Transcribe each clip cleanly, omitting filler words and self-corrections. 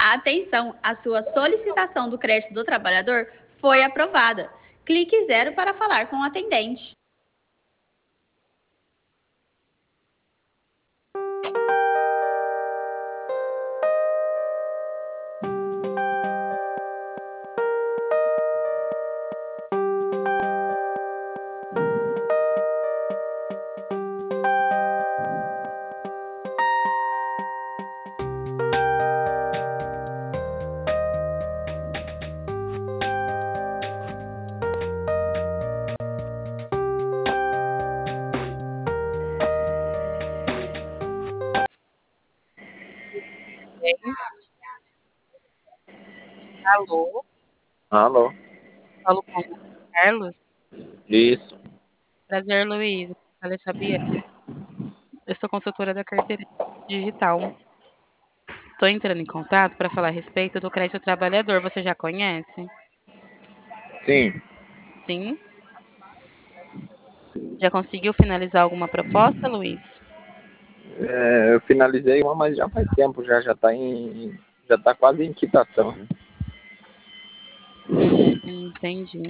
Atenção, a sua solicitação do crédito do trabalhador foi aprovada. Clique 0 para falar com o atendente. Alô, Alô? falo com o Carlos. Isso. Prazer, Luiz. Fala, sabia? Eu sou consultora da carteira digital. Estou entrando em contato para falar a respeito do crédito trabalhador. Você já conhece? Sim. Sim? Já conseguiu finalizar alguma proposta, Luiz? Eu finalizei uma, mas já faz tempo, já tá quase em quitação, né? Entendi.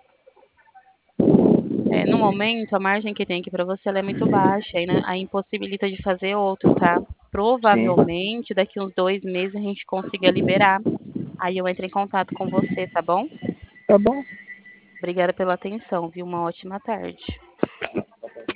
No momento, a margem que tem aqui para você ela é muito baixa, e né, aí impossibilita de fazer outro, tá? Sim. Provavelmente, daqui uns 2 meses a gente consiga liberar. Aí eu entro em contato com você, tá bom? Tá bom. Obrigada pela atenção, viu? Uma ótima tarde.